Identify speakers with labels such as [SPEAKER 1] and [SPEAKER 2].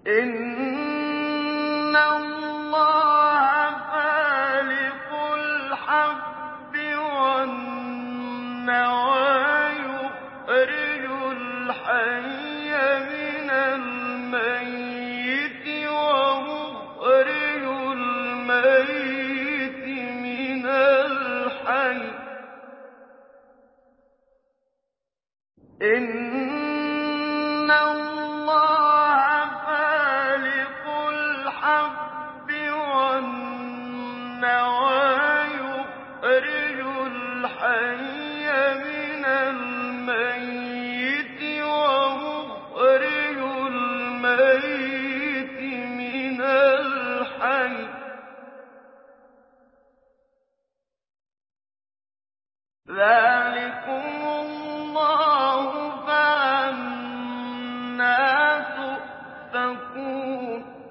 [SPEAKER 1] إِنَّ اللَّهَ فَالِقُ الْحَبِّ وَالنَّوَىٰ يُخْرِجُ الْحَيَّ مِنَ الْمَيِّتِ وَمُخْرِجُ الْمَيِّتِ مِنَ الْحَيِّ ۚ إِنَّ اللَّهَ فَالِقُ الْحَبِّ وَالنَّوَىٰ يُخْرِجُ الْحَيَّ مِنَ الْمَيِّتِ وَمُخْرِجُ الْمَيِّتِ مِنَ الْحَيِّ ۚ ذَٰلِكُمُ اللَّهُ فَأَنَّىٰ تُؤْفَكُونَ